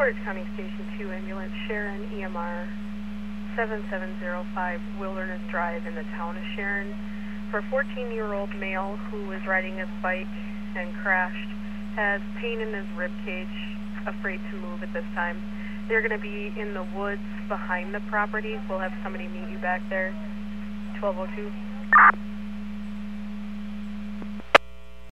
Portage County Station 2 ambulance, Sharon, EMR 7705 Wilderness Drive in the town of Sharon. For a 14-year-old male who was riding his bike and crashed, has pain in his rib cage, afraid to move at this time. They're going to be in the woods behind the property. We'll have somebody meet you back there. 1202.